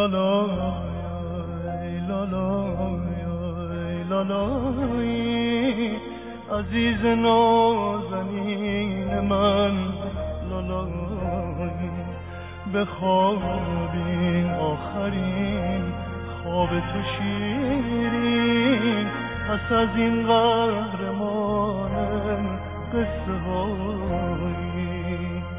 لالای عزیز نازنین من لالای بخوابین آخرین خواب تو شیرین پس از این قهرمان قصه هایی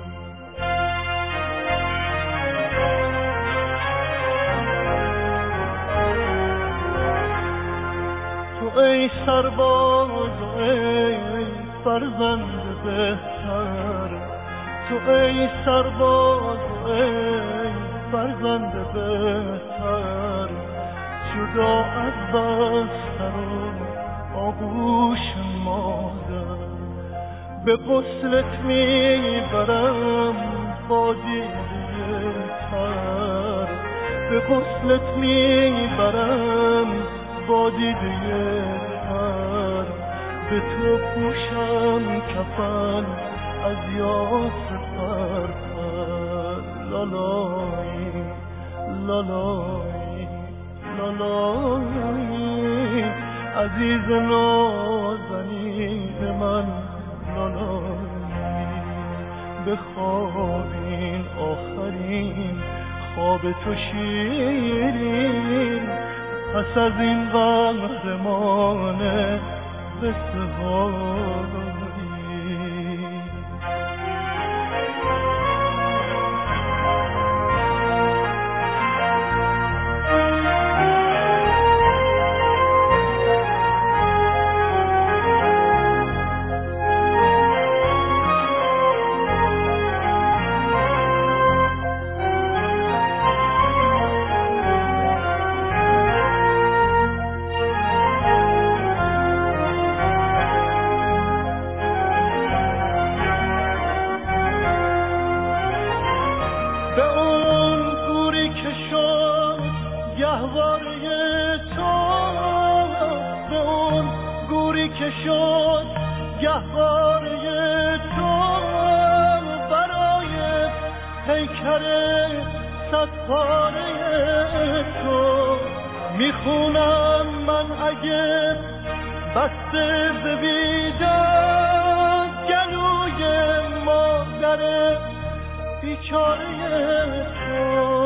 تو ای سرباز و ای فرزند بهتر تو ای سرباز و ای فرزند بهتر جدا از بستر و آغوش مادر به غسلت میبرم با دیده تر به غسلت میبرم با دیده تر به تو پوشم کفن از یاس پرپر لالای لالای لالای عزیز نازنین من لالای بخوابین آخرین خواب تو شیرین پس از این قهرمان قصه هایی به اون گوری که شد گهواره تو به اون گوری که شد گهواره تو برای پیکر صد پاره تو میخونم من اگه بسته ببیدم گلوی مادر بیچاره تو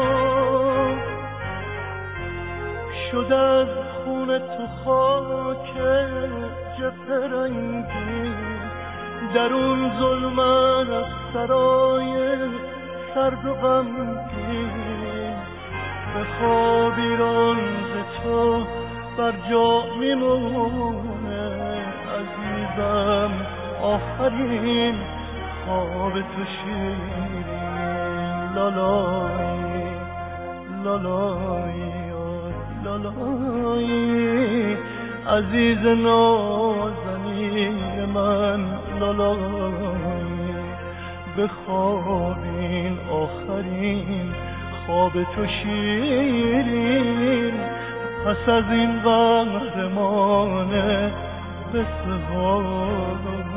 شد از خون تو خاک جبهه رنگی در اون ظلمت از سرای سرد و غمگین به خواب ایران ز تو بر جا میمونه عزیزم آخرین خواب تو شیرین لالای لالای لالای عزیز نازنین من لالای بخوابین آخرین خواب تو شیرین پس از این قهرمان قصه هایی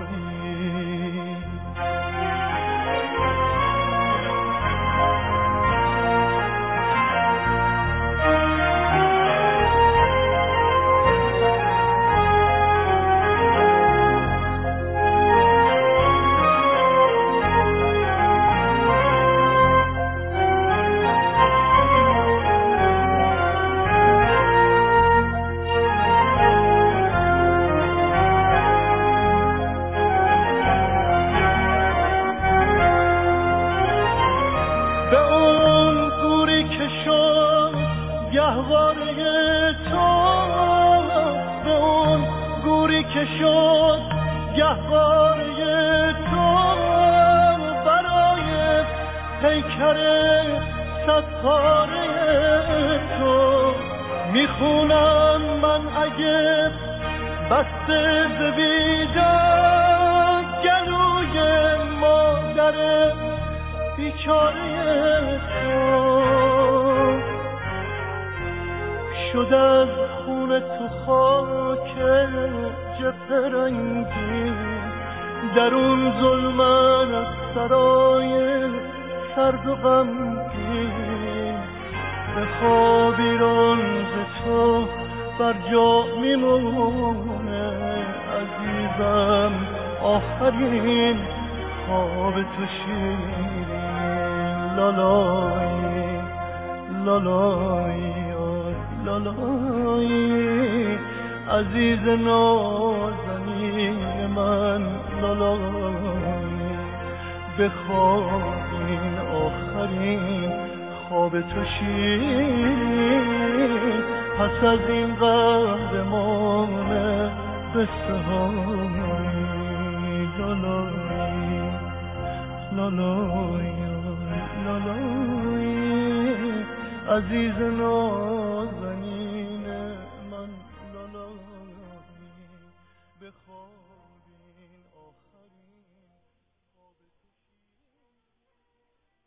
گهواره تو به اون گوری که شد گهواره تو برای پیکر صد پاره تو میخونم من اگه بسته ببیدم گلوی مادر بیچاره تو شد از خون تو خاک جبهه رنگی در اون ظلمت از سرای سرد و غمگین به خواب ایران ز تو بر جا میمونه عزیزم آخرین خواب تو شیرین لالایی لالایی لالایی عزیز نازنین من لالایی بخواب این آخرین خواب تو شیرین پس از این قهرمان قصه های لالایی لالایی لالایی عزیز نازنین